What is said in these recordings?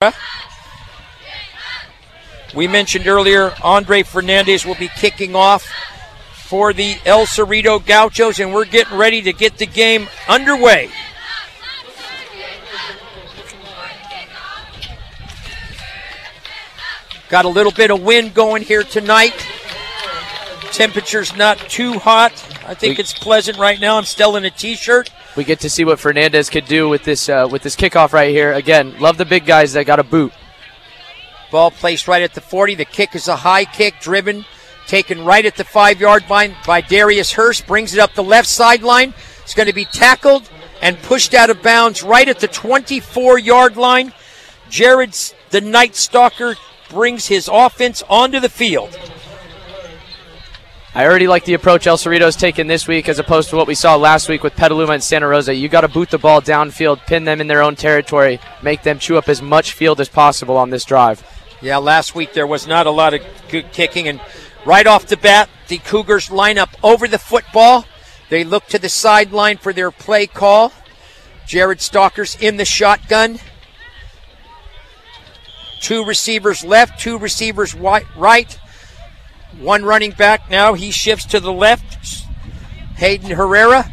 Herrera. We mentioned earlier, Andre Fernandez will be kicking off for the El Cerrito Gauchos, and we're getting ready to get the game underway. Got a little bit of wind going here tonight. Temperature's not too hot. I think it's pleasant right now. I'm still in a T-shirt. We get to see what Fernandez could do with this kickoff right here. Again, love the big guys that got a boot. Ball placed right at the 40. The kick is a high kick, driven, taken right at the 5-yard line by Darius Hurst. Brings it up the left sideline. It's going to be tackled and pushed out of bounds right at the 24-yard line. Jared, the Night Stalker, brings his offense onto the field. I already like the approach El Cerrito's taken this week as opposed to what we saw last week with Petaluma and Santa Rosa. You got to boot the ball downfield, pin them in their own territory, make them chew up as much field as possible on this drive. Yeah, last week there was not a lot of good kicking, and right off the bat, the Cougars line up over the football. They look to the sideline for their play call. Jared Stalker's in the shotgun. 2 receivers left, 2 receivers right. 1 running back now. He shifts to the left. Hayden Herrera.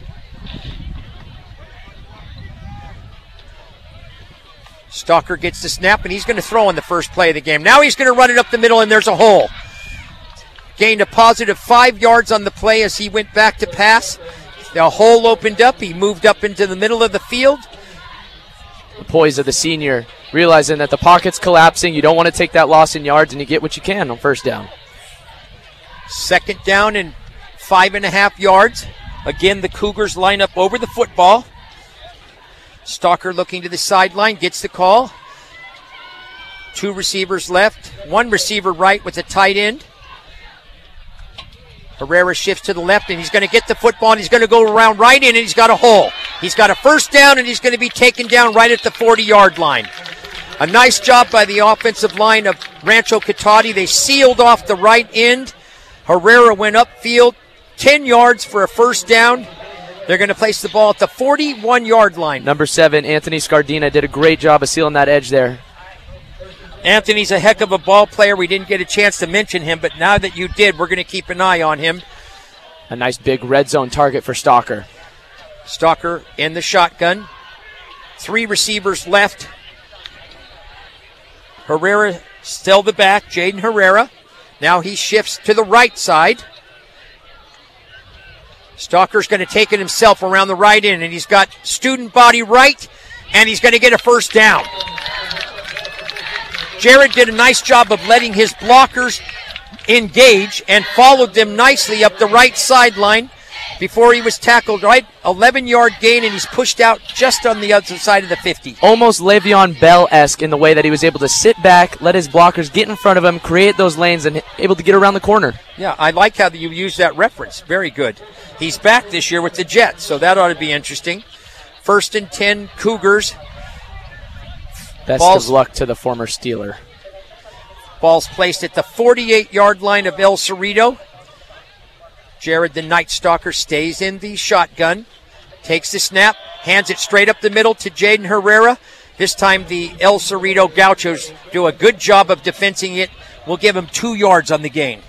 Stalker gets the snap, and he's going to throw on the first play of the game. Now he's going to run it up the middle, and there's a hole. Gained a positive 5 yards on the play as he went back to pass. The hole opened up. He moved up into the middle of the field. The poise of the senior, realizing that the pocket's collapsing. You don't want to take that loss in yards, and you get what you can on first down. 2nd down and 5.5 yards. Again, the Cougars line up over the football. Stalker looking to the sideline, gets the call. 2 receivers left, 1 receiver right with a tight end. Herrera shifts to the left, and he's going to get the football, and he's going to go around right in, and he's got a hole. He's got a first down, and he's going to be taken down right at the 40-yard line. A nice job by the offensive line of Rancho Cotati. They sealed off the right end. Herrera went upfield, 10 yards for a first down. They're going to place the ball at the 41-yard line. Number 7, Anthony Scardina, did a great job of sealing that edge there. Anthony's a heck of a ball player. We didn't get a chance to mention him, but now that you did, we're going to keep an eye on him. A nice big red zone target for Stalker. Stalker in the shotgun. 3 receivers left. Herrera still the back, Jaden Herrera. Now he shifts to the right side. Stalker's going to take it himself around the right end, and he's got student body right, and he's going to get a first down. Jared did a nice job of letting his blockers engage and followed them nicely up the right sideline before he was tackled right. 11-yard gain, and he's pushed out just on the other side of the 50. Almost Le'Veon Bell-esque in the way that he was able to sit back, let his blockers get in front of him, create those lanes, and able to get around the corner. Yeah, I like how you use that reference. Very good. He's back this year with the Jets, so that ought to be interesting. 1st and 10, Cougars. Best of luck to the former Steeler. Ball's placed at the 48-yard line of El Cerrito. Jared, the Night Stalker, stays in the shotgun. Takes the snap, hands it straight up the middle to Jaden Herrera. This time the El Cerrito Gauchos do a good job of defending it. We'll give him 2 yards on the gain.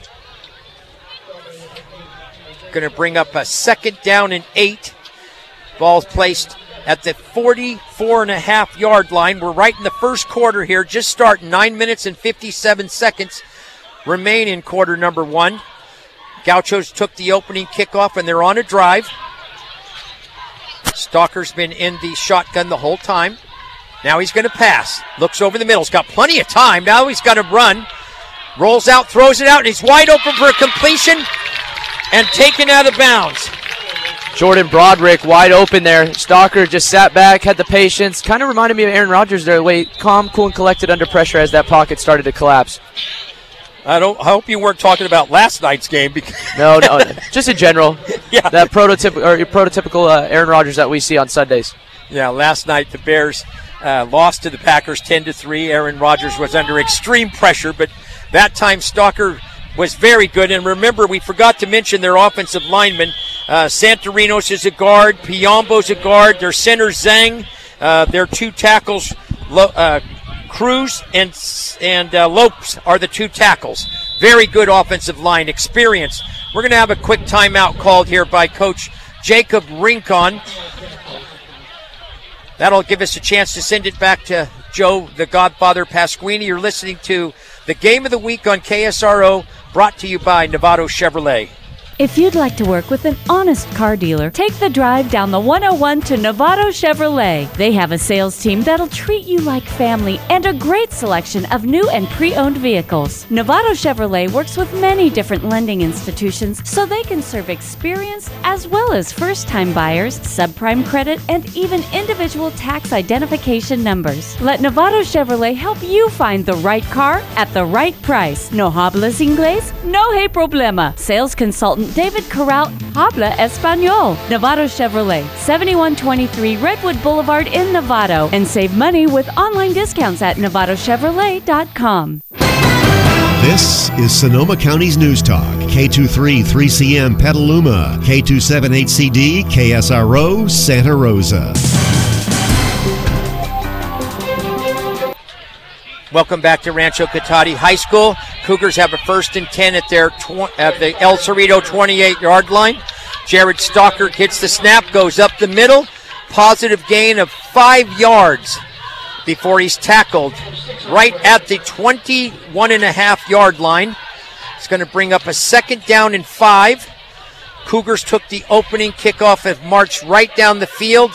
Going to bring up a 2nd down and 8. Ball's placed at the 44.5-yard line. We're right in the first quarter here, just starting. 9 minutes and 57 seconds remain in quarter number 1. Gauchos took the opening kickoff, and they're on a drive. Stalker's been in the shotgun the whole time. Now he's going to pass. Looks over the middle. He's got plenty of time. Now he's got to run. Rolls out, throws it out, and he's wide open for a completion and taken out of bounds. Jordan Broderick wide open there. Stalker just sat back, had the patience. Kind of reminded me of Aaron Rodgers there, the way calm, cool, and collected under pressure as that pocket started to collapse. I hope you weren't talking about last night's game. No, just in general. Yeah. That prototypical Aaron Rodgers that we see on Sundays. Yeah, last night the Bears lost to the Packers 10-3. Aaron Rodgers was under extreme pressure, but that time Stalker was very good. And remember, we forgot to mention their offensive linemen. Santarinos is a guard. Piombo's a guard. Their center, Zhang. Their 2 tackles, Cruz and Lopes are the 2 tackles. Very good offensive line experience. We're going to have a quick timeout called here by Coach Jacob Rincon. That'll give us a chance to send it back to Joe, the Godfather Pasquini. You're listening to the Game of the Week on KSRO, brought to you by Novato Chevrolet. If you'd like to work with an honest car dealer, take the drive down the 101 to Novato Chevrolet. They have a sales team that'll treat you like family and a great selection of new and pre-owned vehicles. Novato Chevrolet works with many different lending institutions so they can serve experienced as well as first-time buyers, subprime credit, and even individual tax identification numbers. Let Novato Chevrolet help you find the right car at the right price. No hablas inglés? No hay problema. Sales consultant David Corral, habla español. Novato Chevrolet, 7123 Redwood Boulevard in Novato. And save money with online discounts at NovatoChevrolet.com. This is Sonoma County's News Talk, K23 3CM Petaluma, K278CD KSRO Santa Rosa. Welcome back to Rancho Cotati High School. Cougars have a 1st and 10 at the El Cerrito 28-yard line. Jared Stalker gets the snap, goes up the middle. Positive gain of 5 yards before he's tackled right at the 21.5-yard line. It's going to bring up a 2nd down and 5. Cougars took the opening kickoff and marched right down the field.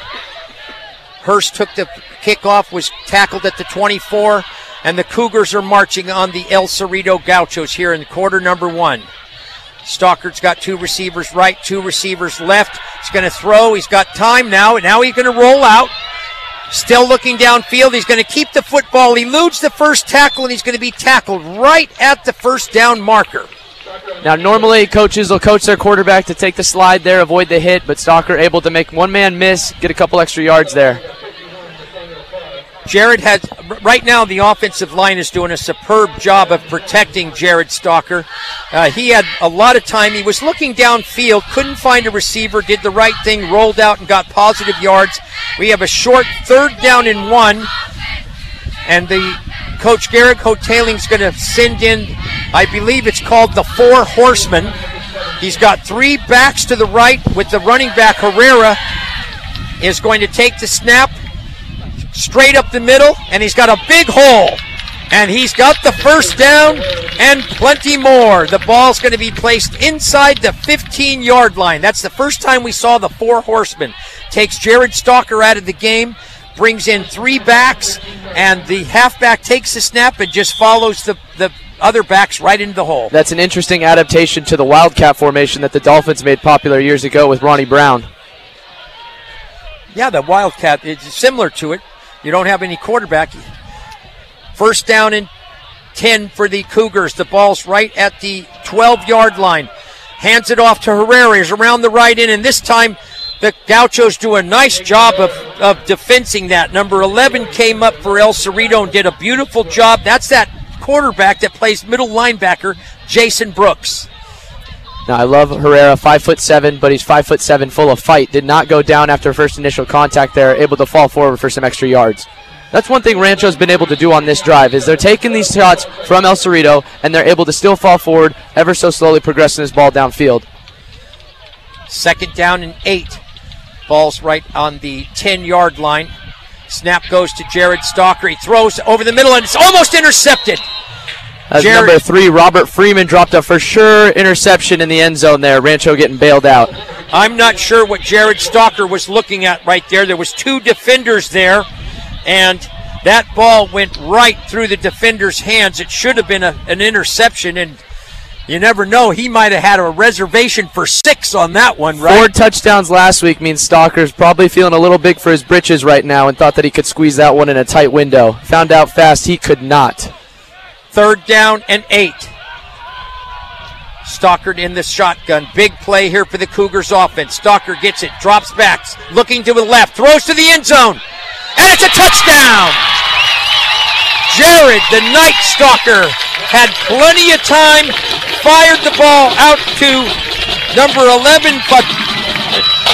Hurst took the kickoff, was tackled at the 24, and the Cougars are marching on the El Cerrito Gauchos here in quarter number 1. Stalker's got 2 receivers right, 2 receivers left. He's going to throw. He's got time now, and now he's going to roll out. Still looking downfield. He's going to keep the football. He eludes the first tackle, and he's going to be tackled right at the 1st down marker. Now, normally coaches will coach their quarterback to take the slide there, avoid the hit, but Stalker able to make one man miss, get a couple extra yards there. Jared has, right now the offensive line is doing a superb job of protecting Jared Stalker. He had a lot of time. He was looking downfield, couldn't find a receiver, did the right thing, rolled out and got positive yards. We have a short 3rd down and 1, and the Coach Garrett Hoteling is going to send in, I believe it's called the 4 Horsemen. He's got 3 backs to the right with the running back Herrera is going to take the snap straight up the middle, and he's got a big hole, and he's got the 1st down and plenty more. The ball's going to be placed inside the 15-yard line. That's the first time we saw the 4 Horsemen. Takes Jared Stalker out of the game, brings in 3 backs, and the halfback takes the snap and just follows the other backs right into the hole. That's an interesting adaptation to the Wildcat formation that the Dolphins made popular years ago with Ronnie Brown. Yeah, the Wildcat is similar to it. You don't have any quarterback. 1st down and 10 for the Cougars. The ball's right at the 12-yard line. Hands it off to Herrera. He's around the right end, and this time the Gauchos do a nice job of defensing that. Number 11 came up for El Cerrito and did a beautiful job. That's that quarterback that plays middle linebacker, Jason Brooks. Now, I love Herrera, 5'7", but he's 5'7", full of fight. Did not go down after first initial contact there, able to fall forward for some extra yards. That's one thing Rancho's been able to do on this drive, is they're taking these shots from El Cerrito, and they're able to still fall forward, ever so slowly progressing this ball downfield. 2nd down and 8. Ball's right on the 10-yard line. Snap goes to Jared Stalker. He throws over the middle, and it's almost intercepted. As number 3, Robert Freeman, dropped a for sure interception in the end zone there. Rancho getting bailed out. I'm not sure what Jared Stalker was looking at right there. There was 2 defenders there, and that ball went right through the defender's hands. It should have been an interception, and you never know. He might have had a reservation for 6 on that one, right? 4 touchdowns last week means Stalker's probably feeling a little big for his britches right now and thought that he could squeeze that one in a tight window. Found out fast he could not. 3rd down and 8. Stalker in the shotgun. Big play here for the Cougars offense. Stalker gets it, drops back, looking to the left, throws to the end zone, and it's a touchdown! Jared, the Night Stalker, had plenty of time, fired the ball out to number 11, but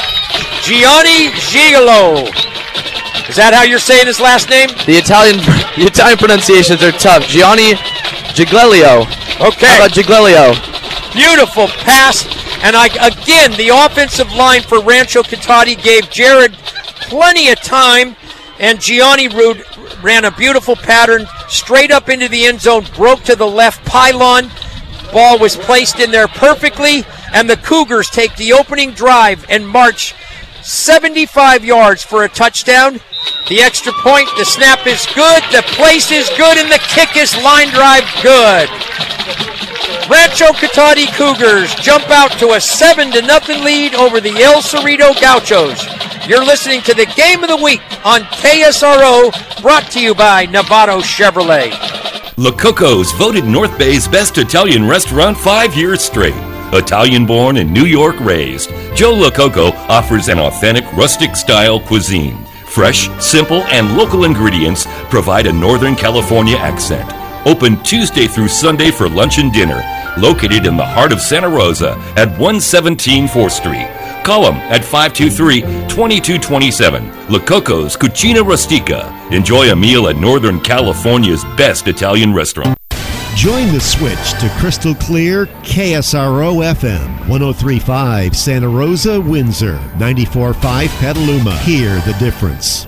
Gianni Gigolo. Is that how you're saying his last name? The Italian The Italian pronunciations are tough. Gianni Giglio. Okay. How about Giglio? Beautiful pass. And again, the offensive line for Rancho Cotati gave Jared plenty of time. And Gianni ran a beautiful pattern straight up into the end zone, broke to the left pylon. Ball was placed in there perfectly. And the Cougars take the opening drive and march 75 yards for a touchdown. The extra point, the snap is good, the place is good, and the kick is line drive good. Rancho Cotati Cougars jump out to a 7-0 lead over the El Cerrito Gauchos. You're listening to the Game of the Week on KSRO, brought to you by Novato Chevrolet. La Coco's voted North Bay's best Italian restaurant 5 years straight. Italian-born and New York raised, Joe La Coco offers an authentic rustic-style cuisine. Fresh, simple, and local ingredients provide a Northern California accent. Open Tuesday through Sunday for lunch and dinner. Located in the heart of Santa Rosa at 117 4th Street. Call them at 523-2227. La Coco's Cucina Rustica. Enjoy a meal at Northern California's best Italian restaurant. Join the switch to crystal clear KSRO FM, 103.5 Santa Rosa, Windsor, 94.5 Petaluma. Hear the difference.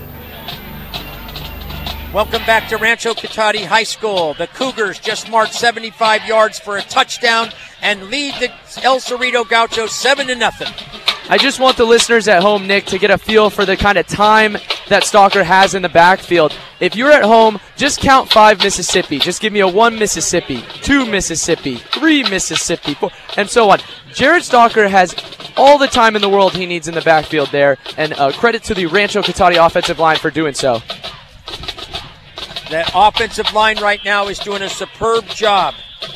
Welcome back to Rancho Cotati High School. The Cougars just marched 75 yards for a touchdown and lead the El Cerrito Gauchos 7-0. I just want the listeners at home, Nick, to get a feel for the kind of time that Stalker has in the backfield. If you're at home, just count 5 Mississippi. Just give me a 1 Mississippi, 2 Mississippi, 3 Mississippi, 4, and so on. Jared Stalker has all the time in the world he needs in the backfield there, and credit to the Rancho Cotati offensive line for doing so. That offensive line right now is doing a superb job.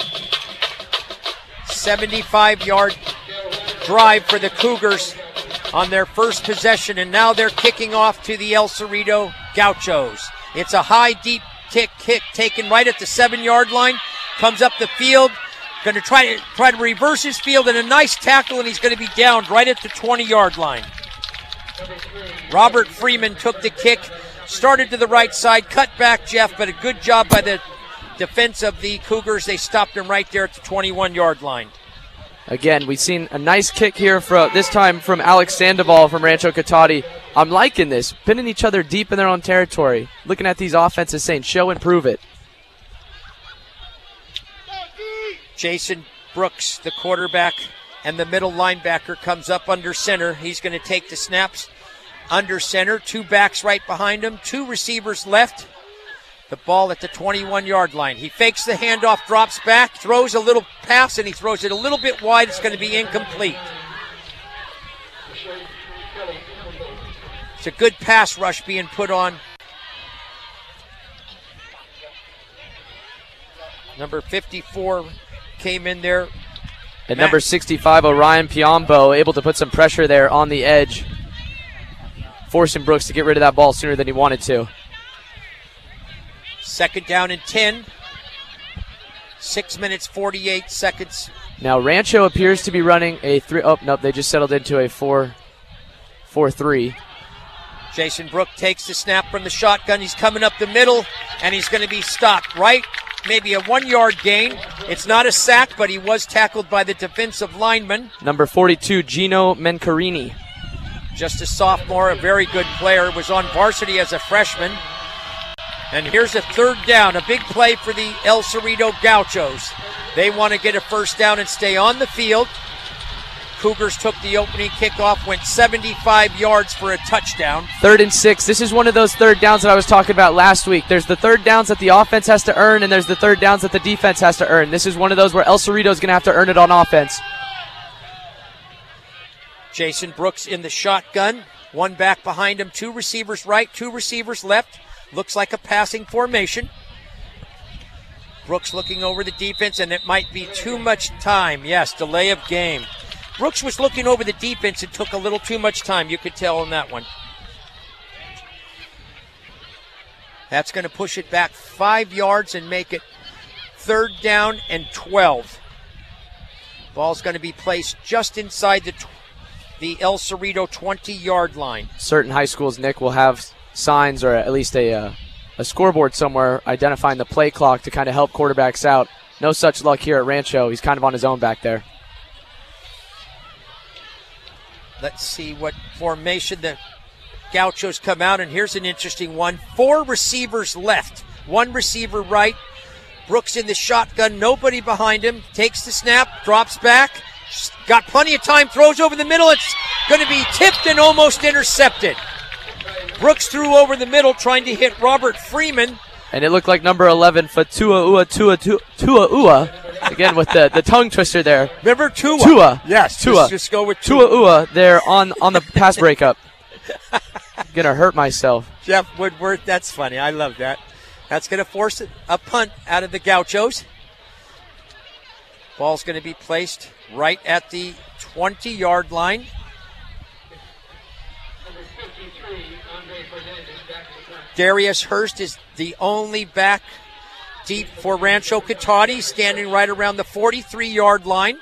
75-yard drive for the Cougars on their first possession, and now they're kicking off to the El Cerrito Gauchos. It's a high, deep kick taken right at the 7-yard line. Comes up the field, going to try to reverse his field, and a nice tackle, and he's going to be downed right at the 20-yard line. Robert Freeman took the kick, started to the right side, cut back Jeff, but a good job by the defense of the Cougars. They stopped him right there at the 21-yard line. Again, we've seen a nice kick here, this time from Alex Sandoval from Rancho Cotati. I'm liking this, pinning each other deep in their own territory. Looking at these offenses saying, show and prove it. Jason Brooks, the quarterback, and the middle linebacker comes up under center. He's going to take the snaps under center. 2 backs right behind him, 2 receivers left. The ball at the 21-yard line. He fakes the handoff, drops back, throws a little pass, and he throws it a little bit wide. It's going to be incomplete. It's a good pass rush being put on. Number 54 came in there. And number 65, Orion Piombo, able to put some pressure there on the edge, forcing Brooks to get rid of that ball sooner than he wanted to. 2nd down and 10. 6 minutes, 48 seconds. Now Rancho appears to be running a 3. Oh, nope, they just settled into a 4-3. Jason Brook takes the snap from the shotgun. He's coming up the middle, and he's going to be stopped right. Maybe a 1-yard gain. It's not a sack, but he was tackled by the defensive lineman. Number 42, Gino Mencarini. Just a sophomore, a very good player. Was on varsity as a freshman. And here's a 3rd down, a big play for the El Cerrito Gauchos. They want to get a 1st down and stay on the field. Cougars took the opening kickoff, went 75 yards for a touchdown. 3rd and 6. This is one of those 3rd downs that I was talking about last week. There's the 3rd downs that the offense has to earn, and there's the 3rd downs that the defense has to earn. This is one of those where El Cerrito is going to have to earn it on offense. Jason Brooks in the shotgun. 1 back behind him, 2 receivers right, 2 receivers left. Looks like a passing formation. Brooks looking over the defense, and it might be too much time. Yes, delay of game. Brooks was looking over the defense and took a little too much time. You could tell on that one. That's going to push it back 5 yards and make it 3rd down and 12. Ball's going to be placed just inside the El Cerrito 20-yard line. Certain high schools, Nick, will have signs or at least a a scoreboard somewhere identifying the play clock to kind of help quarterbacks out. No such luck here at Rancho. He's kind of on his own back there. Let's see what formation the Gauchos come out, and here's an interesting one. 4 receivers left, 1 receiver right. Brooks in the shotgun, nobody behind him. Takes the snap, drops back. Got plenty of time, throws over the middle. It's going to be tipped and almost intercepted. Brooks threw over the middle trying to hit Robert Freeman. And it looked like number 11, Tua Ua. Again, with the tongue twister there. Remember Tua? Tua. Yes, Tua. Just go with Tua. Tua Ua there on the pass breakup. Going to hurt myself. Jeff Woodward, that's funny. I love that. That's going to force a punt out of the Gauchos. Ball's going to be placed right at the 20-yard line. Darius Hurst is the only back deep for Rancho Cotati, standing right around the 43-yard line.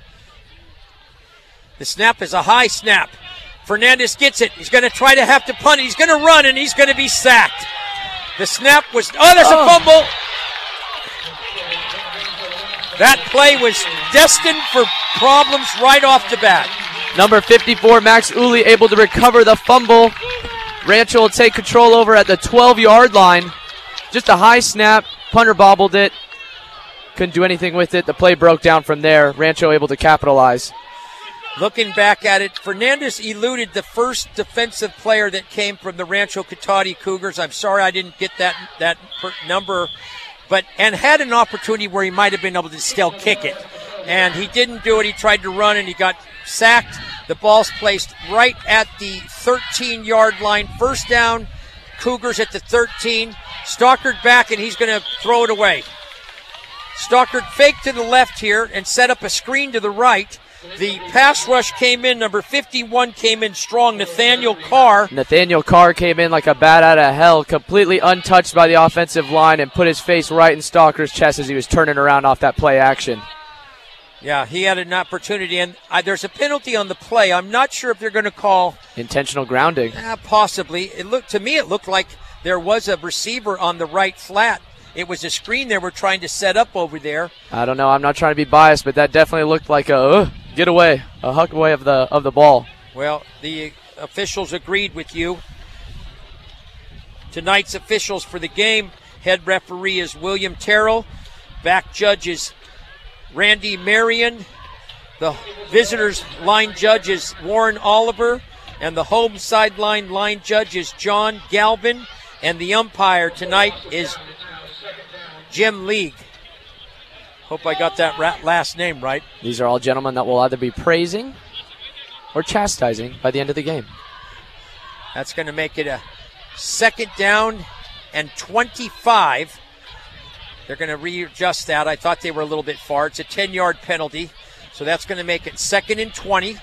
The snap is a high snap. Fernandez gets it. He's going to try to have to punt. He's going to run, and he's going to be sacked. The snap was... there's a fumble. That play was destined for problems right off the bat. Number 54, Max Uli, able to recover the fumble. Rancho will take control over at the 12-yard line. Just a high snap. Punter bobbled it. Couldn't do anything with it. The play broke down from there. Rancho able to capitalize. Looking back at it, Fernandez eluded the first defensive player that came from the Rancho Cotati Cougars. I'm sorry I didn't get that number, and had an opportunity where he might have been able to still kick it. And he didn't do it. He tried to run, and he got sacked. The ball's placed right at the 13-yard line. First down, Cougars at the 13. Stockard back, and he's going to throw it away. Stockard faked to the left here and set up a screen to the right. The pass rush came in. Number 51 came in strong. Nathaniel Carr came in like a bat out of hell, completely untouched by the offensive line, and put his face right in Stocker's chest as he was turning around off that play action. Yeah, he had an opportunity, and there's a penalty on the play. I'm not sure if they're going to call intentional grounding. Possibly. It looked like there was a receiver on the right flat. It was a screen they were trying to set up over there. I don't know. I'm not trying to be biased, but that definitely looked like a get away, a huck away of the ball. Well, the officials agreed with you. Tonight's officials for the game, head referee is William Terrell. Back judge is Randy Marion. The visitors line judge is Warren Oliver. And the home sideline line judge is John Galvin. And the umpire tonight is Jim League. Hope I got that last name right. These are all gentlemen that will either be praising or chastising by the end of the game. That's going to make it a second down and 25. They're going to readjust that. I thought they were a little bit far. It's a 10-yard penalty, so that's going to make it second and 20.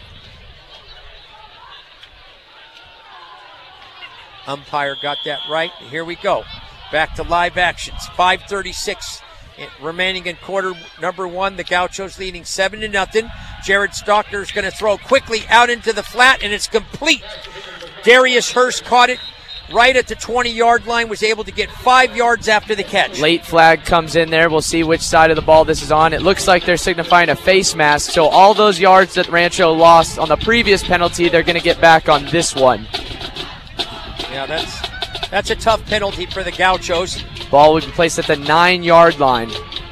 Umpire got that right. Here we go. Back to live actions. 5:36 remaining in quarter number one. The Gauchos leading 7-0. Jared Stocker is going to throw quickly out into the flat, and it's complete. Darius Hurst caught it right at the 20-yard line, was able to get 5 yards after the catch. Late flag comes in there. We'll see which side of the ball this is on. It looks like they're signifying a face mask, so all those yards that Rancho lost on the previous penalty, they're going to get back on this one. Yeah, that's a tough penalty for the Gauchos. Ball would be placed at the 9-yard line.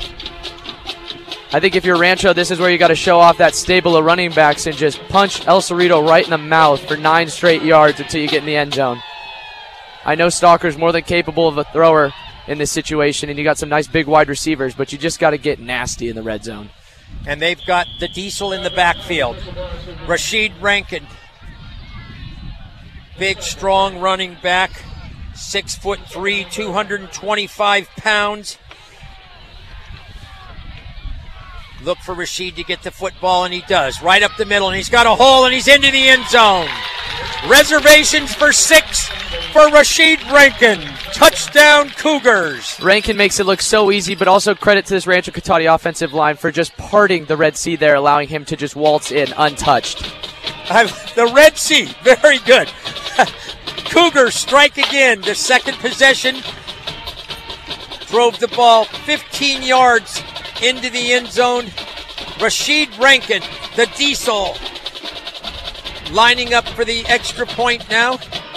I think if you're Rancho, this is where you got to show off that stable of running backs and just punch El Cerrito right in the mouth for 9 straight yards until you get in the end zone. I know Stalker's more than capable of a thrower in this situation, and you got some nice big wide receivers, but you just got to get nasty in the red zone. And they've got the diesel in the backfield. Rashid Rankin, big, strong running back, 6'3", 225 pounds. Look for Rashid to get the football, and he does. Right up the middle, and he's got a hole, and he's into the end zone. Reservations for 6 for Rashid Rankin. Touchdown, Cougars. Rankin makes it look so easy, but also credit to this Rancho Cotati offensive line for just parting the Red Sea there, allowing him to just waltz in untouched. The Red Sea, very good. Cougars strike again. The second possession drove the ball 15 yards into the end zone. Rashid Rankin, the Diesel, lining up for the extra point now.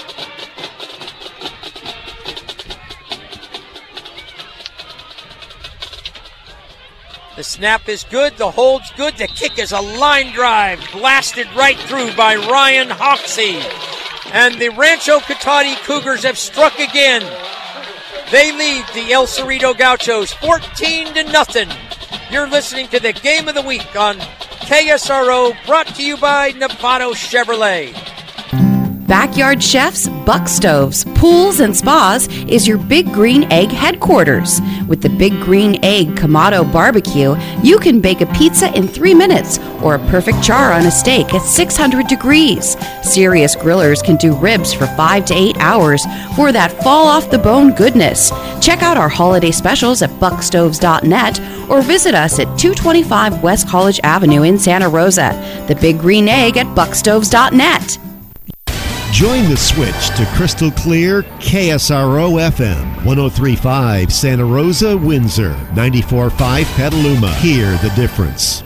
The snap is good, the hold's good, the kick is a line drive, blasted right through by Ryan Hoxie. And the Rancho Cotati Cougars have struck again. They lead the El Cerrito Gauchos 14-0. You're listening to the Game of the Week on KSRO, brought to you by Novato Chevrolet. Backyard Chefs, Buck Stoves, Pools, and Spas is your Big Green Egg headquarters. With the Big Green Egg Kamado Barbecue, you can bake a pizza in 3 minutes or a perfect char on a steak at 600 degrees. Serious grillers can do ribs for 5 to 8 hours for that fall-off-the-bone goodness. Check out our holiday specials at buckstoves.net or visit us at 225 West College Avenue in Santa Rosa. The Big Green Egg at buckstoves.net. Join the switch to crystal clear KSRO FM, 103.5 Santa Rosa, Windsor, 94.5 Petaluma. Hear the difference.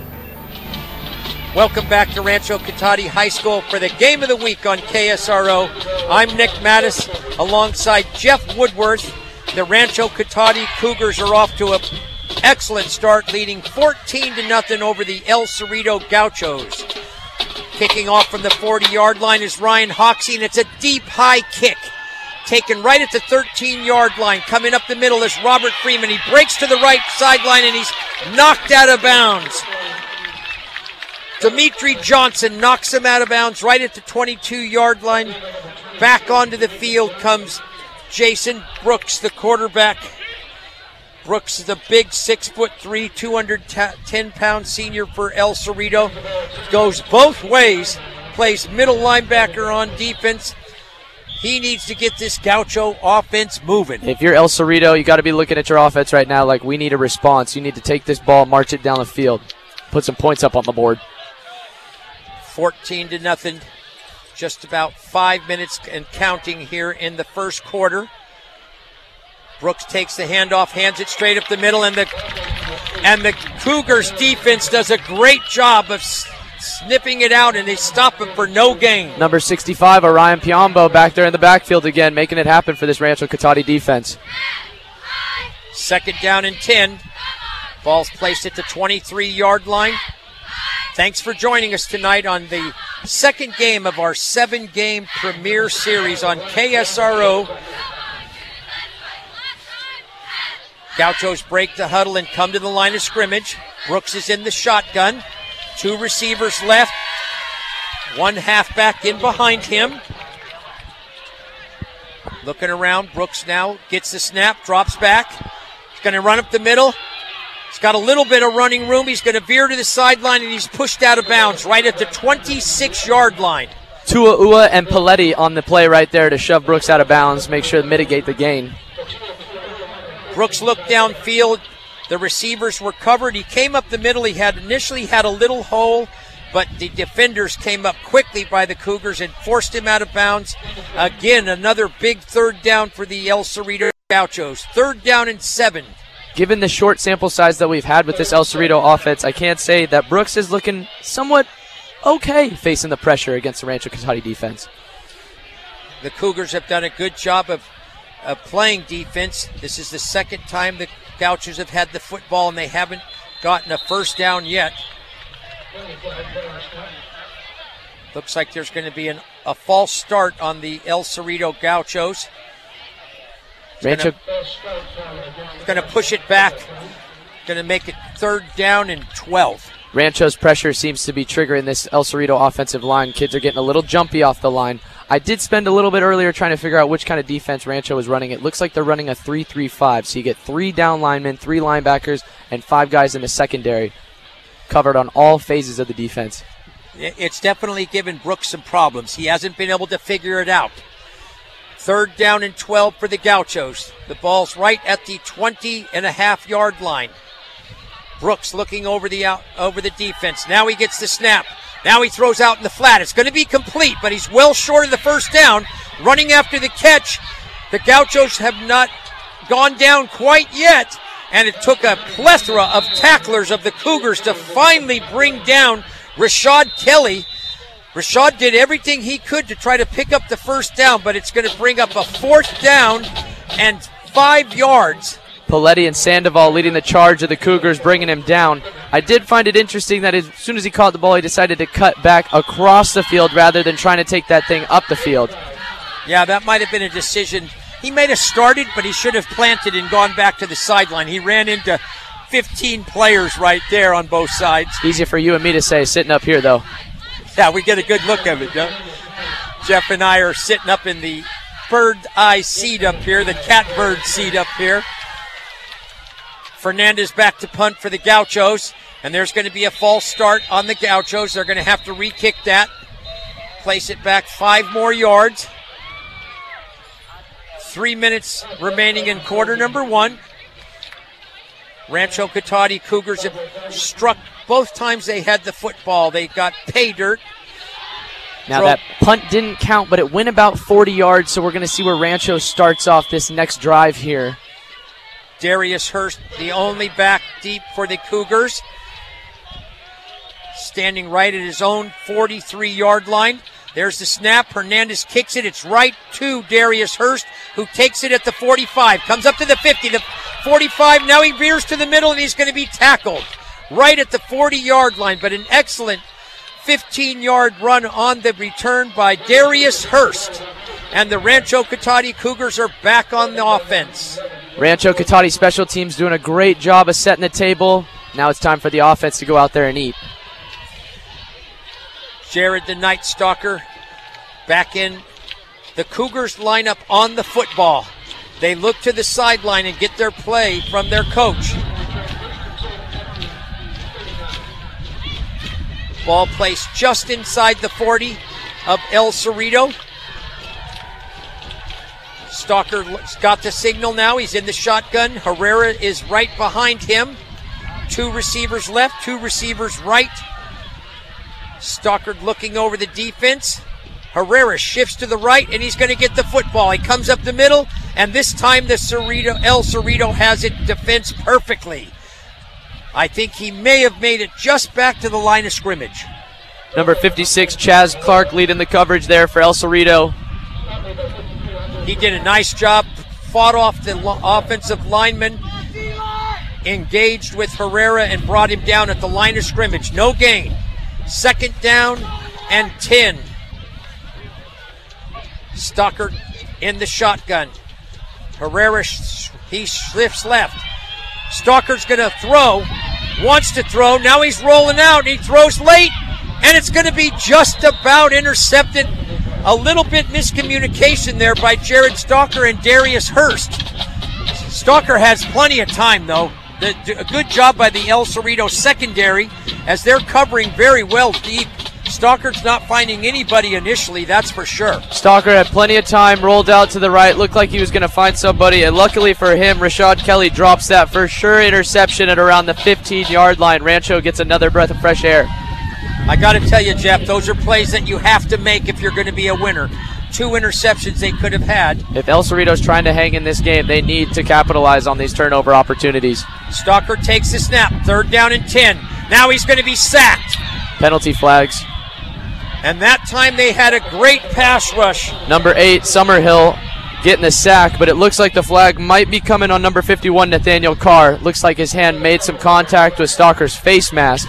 Welcome back to Rancho Cotati High School for the Game of the Week on KSRO. I'm Nick Mattis alongside Jeff Woodworth. The Rancho Cotati Cougars are off to an excellent start, leading 14-0 over the El Cerrito Gauchos. Kicking off from the 40-yard line is Ryan Hoxie, and it's a deep, high kick. Taken right at the 13-yard line. Coming up the middle is Robert Freeman. He breaks to the right sideline, and he's knocked out of bounds. Dimitri Johnson knocks him out of bounds right at the 22-yard line. Back onto the field comes Jason Brooks, the quarterback. Brooks is a big 6'3", 210-pound senior for El Cerrito. Goes both ways, plays middle linebacker on defense. He needs to get this Gaucho offense moving. If you're El Cerrito, you got to be looking at your offense right now like we need a response. You need to take this ball, march it down the field, put some points up on the board. 14-0. Just about 5 minutes and counting here in the first quarter. Brooks takes the handoff, hands it straight up the middle, and the Cougars defense does a great job of snipping it out, and they stop him for no gain. Number 65, Orion Piombo, back there in the backfield again, making it happen for this Rancho Cotati defense. 2nd down and 10. Ball's placed at the 23-yard line. Thanks for joining us tonight on the second game of our 7-game Premier Series on KSRO. Gauchos break the huddle and come to the line of scrimmage. Brooks is in the shotgun. 2 receivers left. 1 halfback in behind him. Looking around, Brooks now gets the snap, drops back. He's going to run up the middle. He's got a little bit of running room. He's going to veer to the sideline, and he's pushed out of bounds right at the 26-yard line. Tua'ua and Paletti on the play right there to shove Brooks out of bounds, make sure to mitigate the gain. Brooks looked downfield. The receivers were covered. He came up the middle. He had initially had a little hole, but the defenders came up quickly by the Cougars and forced him out of bounds. Again, another big 3rd down for the El Cerrito Gauchos. 3rd down and 7. Given the short sample size that we've had with this El Cerrito offense, I can't say that Brooks is looking somewhat okay facing the pressure against the Rancho Cotati defense. The Cougars have done a good job of playing defense. This is the second time the Gauchos have had the football, and they haven't gotten a first down yet. Looks like there's going to be a false start on the El Cerrito Gauchos. Going to push it back. Going to make it 3rd down and 12. Rancho's pressure seems to be triggering this El Cerrito offensive line. Kids are getting a little jumpy off the line. I did spend a little bit earlier trying to figure out which kind of defense Rancho is running. It looks like they're running a 3-3-5. So you get 3 down linemen, 3 linebackers, and 5 guys in the secondary covered on all phases of the defense. It's definitely given Brooks some problems. He hasn't been able to figure it out. 3rd down and 12 for the Gauchos. The ball's right at the 20.5-yard line. Brooks looking over the defense. Now he gets the snap. Now he throws out in the flat. It's going to be complete, but he's well short of the first down. Running after the catch. The Gauchos have not gone down quite yet. And it took a plethora of tacklers of the Cougars to finally bring down Rashad Kelly. Rashad did everything he could to try to pick up the first down, but it's going to bring up a 4th down and 5 yards. Paletti and Sandoval leading the charge of the Cougars, bringing him down. I did find it interesting that as soon as he caught the ball, he decided to cut back across the field rather than trying to take that thing up the field. Yeah, that might have been a decision. He may have started, but he should have planted and gone back to the sideline. He ran into 15 players right there on both sides. Easier for you and me to say sitting up here, though. Yeah, we get a good look of it, huh? Jeff and I are sitting up in the bird eye seat up here, the catbird seat up here. Fernandez back to punt for the Gauchos, and there's going to be a false start on the Gauchos. They're going to have to re-kick that, place it back 5 more yards. 3 minutes remaining in quarter number 1. Rancho Cotati Cougars have struck both times they had the football. They got pay dirt. Now that punt didn't count, but it went about 40 yards, so we're going to see where Rancho starts off this next drive here. Darius Hurst, the only back deep for the Cougars, standing right at his own 43-yard line. There's the snap. Hernandez kicks it. It's right to Darius Hurst, who takes it at the 45. Comes up to the 50, the 45. Now he veers to the middle, and he's going to be tackled right at the 40-yard line. But an excellent 15-yard run on the return by Darius Hurst. And the Rancho Cotati Cougars are back on the offense. Rancho Cotati special teams doing a great job of setting the table. Now it's time for the offense to go out there and eat. Jared the Night Stalker back in. The Cougars line up on the football. They look to the sideline and get their play from their coach. Ball placed just inside the 40 of El Cerrito. Stalker's got the signal now. He's in the shotgun. Herrera is right behind him. 2 receivers left, 2 receivers right. Stalker looking over the defense. Herrera shifts to the right, and he's going to get the football. He comes up the middle, and this time the El Cerrito has it defense perfectly. I think he may have made it just back to the line of scrimmage. Number 56, Chaz Clark leading the coverage there for El Cerrito. He did a nice job, fought off the offensive lineman, engaged with Herrera, and brought him down at the line of scrimmage. No gain. 2nd down and 10. Stalker in the shotgun. Herrera, he shifts left. Stalker's going to throw, wants to throw. Now he's rolling out. He throws late, and it's going to be just about intercepted. A little bit miscommunication there by Jared Stalker and Darius Hurst. Stalker has plenty of time, though. A good job by the El Cerrito secondary as they're covering very well deep. Stalker's not finding anybody initially, that's for sure. Stalker had plenty of time, rolled out to the right, looked like he was going to find somebody, and luckily for him, Rashad Kelly drops that for sure interception at around the 15-yard line. Rancho gets another breath of fresh air. I got to tell you, Jeff, those are plays that you have to make if you're going to be a winner. 2 interceptions they could have had. If El Cerrito's trying to hang in this game, they need to capitalize on these turnover opportunities. Stalker takes the snap. 3rd down and 10. Now he's going to be sacked. Penalty flags. And that time they had a great pass rush. Number 8, Summerhill, getting the sack, but it looks like the flag might be coming on number 51, Nathaniel Carr. Looks like his hand made some contact with Stalker's face mask.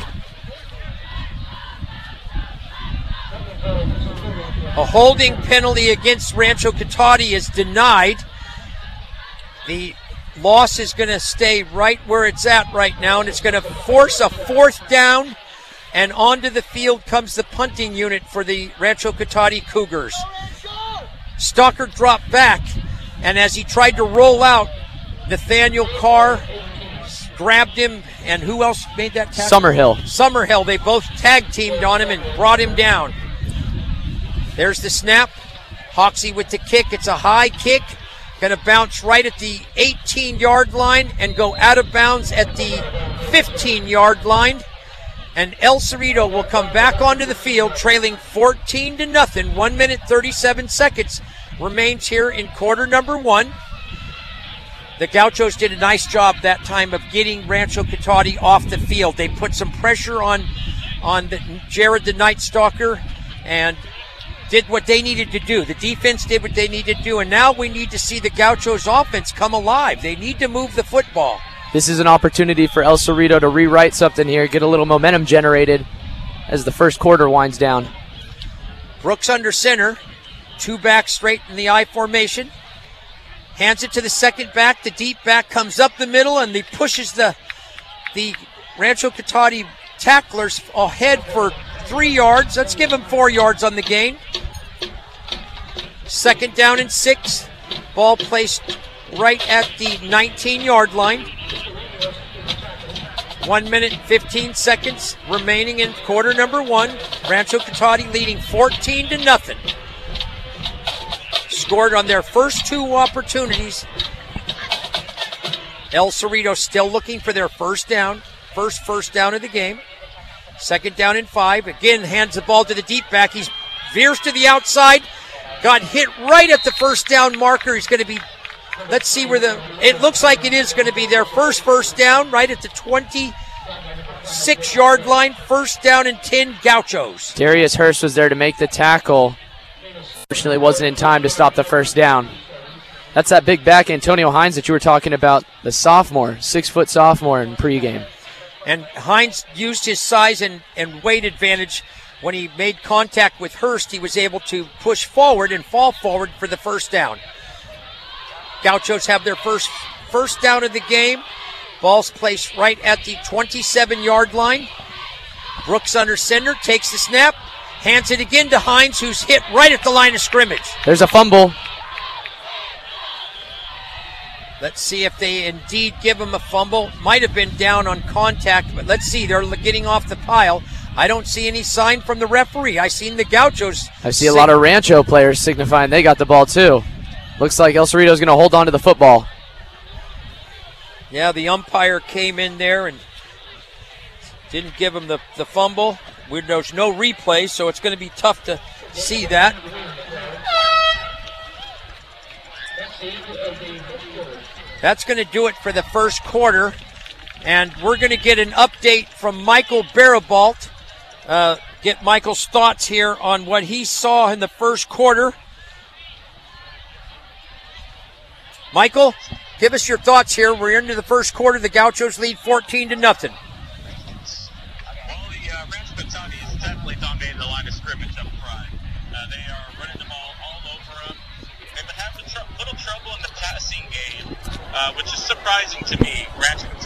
A holding penalty against Rancho Cotati is denied. The loss is going to stay right where it's at right now, and it's going to force a 4th down, and onto the field comes the punting unit for the Rancho Cotati Cougars. Stalker dropped back, and as he tried to roll out, Nathaniel Carr grabbed him, and who else made that tackle? Summerhill. They both tag teamed on him and brought him down. There's the snap. Hoxie with the kick. It's a high kick. Going to bounce right at the 18-yard line and go out of bounds at the 15-yard line. And El Cerrito will come back onto the field trailing 14-0. 1 minute, 37 seconds remains here in quarter number 1. the Gauchos did a nice job that time of getting Rancho Cotati off the field. They put some pressure on Jared the Night Stalker and did what they needed to do. The defense did what they needed to do, and now we need to see the Gauchos offense come alive. They need to move the football. This is an opportunity for El Cerrito to rewrite something here, get a little momentum generated as the first quarter winds down. Brooks under center, 2 back straight in the I formation. Hands it to the second back. The deep back comes up the middle and he pushes the Rancho Cotati tacklers ahead for 3 yards. Let's give him 4 yards on the gain. 2nd down and 6. Ball placed right at the 19-yard line. 1 minute, 15 seconds remaining in quarter number 1. Rancho Cotati leading 14-0. Scored on their first 2 opportunities. El Cerrito still looking for their first down. First down of the game. 2nd down and 5. Again, hands the ball to the deep back. He veers to the outside. Got hit right at the first down marker. He's going to be, let's see where it looks like it is going to be their first down right at the 26-yard line. 1st down and 10 Gauchos. Darius Hurst was there to make the tackle. Fortunately, wasn't in time to stop the first down. That's that big back, Antonio Hines, that you were talking about, the sophomore, 6-foot sophomore in pregame. And Hines used his size and weight advantage. When he made contact with Hurst, he was able to push forward and fall forward for the first down. Gauchos have their first down of the game. Ball's placed right at the 27-yard line. Brooks under center, takes the snap, hands it again to Hines, who's hit right at the line of scrimmage. There's a fumble. Let's see if they indeed give him a fumble. Might have been down on contact, but let's see. They're getting off the pile. I don't see any sign from the referee. I seen the Gauchos. I see a lot of Rancho players signifying they got the ball too. Looks like El Cerrito's going to hold on to the football. Yeah, the umpire came in there and didn't give him the fumble. There's no replay, so it's going to be tough to see that. That's going to do it for the first quarter. And we're going to get an update from Michael Barabalt. Get Michael's thoughts here on what he saw in the first quarter. Michael, give us your thoughts here. We're into the first quarter. The Gauchos lead 14-0. Well, the Rancho Cotati has definitely dominated the line of scrimmage up front. They are running the ball all over them. They've been having a little trouble in the passing game, which is surprising to me. Rancho